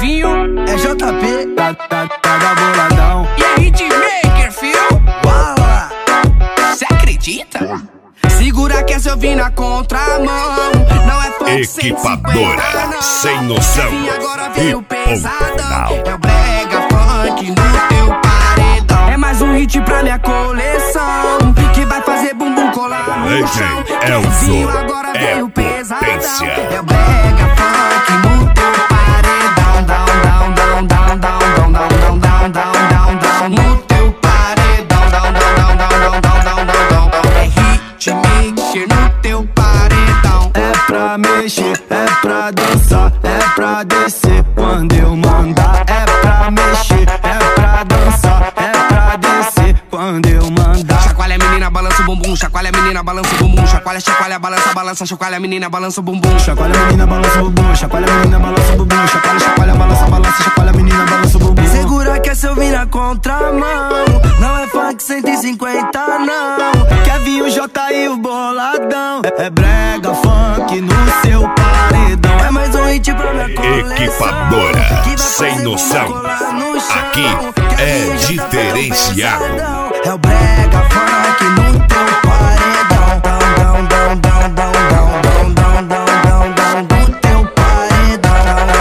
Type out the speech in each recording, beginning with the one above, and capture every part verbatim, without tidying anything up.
Kevinho, é J P, tá, tá, tá da boladão. e é Hitmaker, fio. Bala. Cê acredita? Segura que essa eu vim na contramão. Não é funk Equipadora cento e cinquenta, não. sem noção. E agora veio E pesadão. ponto É o brega funk no teu paredão. É mais um hit pra minha coleção, que vai fazer bumbum colar no Legend chão. Elzo Kevinho agora é veio pesadão. potência. É o brega funk no teu paredão. Down, down, down, down, down, down, down, down, down, down, down, no teu paredão. Down, down, down, down, down, down, down, down, down. É hitmaker no teu paredão. É pra mexer, é pra dançar, é pra descer quando eu mandar. É pra mexer, é pra dançar, é pra descer quando eu mandar. Chacoalha a menina, balança o bumbum. Chacoalha a menina, balança o bumbum. Chacoalha, chacoalha, balança, balança. Chacoalha a menina, balança o bumbum. Chacoalha a menina, balança o bumbum. Chacoalha a menina, balança o bumbum. Chacoalha, chacoalha, balança, balança. Chacoalha a menina, balança o bumbum. Segura que essa eu vim na contramão. Não é funk cento e cinquenta, não. Kevinho, J e o boladão. É, é brega funk no seu paredão. É mais um hit pra minha coleção. Equipadora Que vai sem fazer noção. bumbum colar no chão. Aqui Kevinho, é J P, diferenciado. pesadão. É o brega funk no teu paredão. Down, down, down, down, down, down, down, down, down, down, no teu paredão.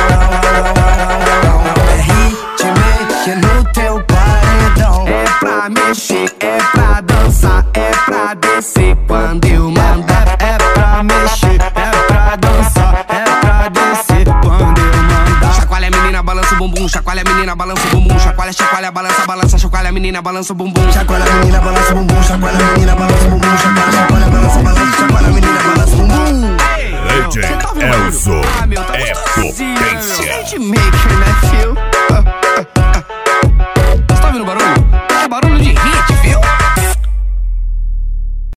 É hitmaker no teu paredão. É pra mexer, é pra dançar, é pra descer quando eu mandar. É pra mexer, é pra dançar, é pra descer quando eu mandar. Chacoalha a menina, balança o bumbum. Chacoalha a menina, balança o bumbum. Chacoalha, chacoalha, balança, balança. Chacoalha a menina, balança o bumbum. Chacoalha a menina, balança o bumbum. Chacoalha a menina, balança o bumbum. Chacoalha, chacoalha, balança, balança. Chacoalha a menina, balança o bumbum. Legend Elzo Ah, meu, tá é gostosinho. potência. Hitmaker, né, fio?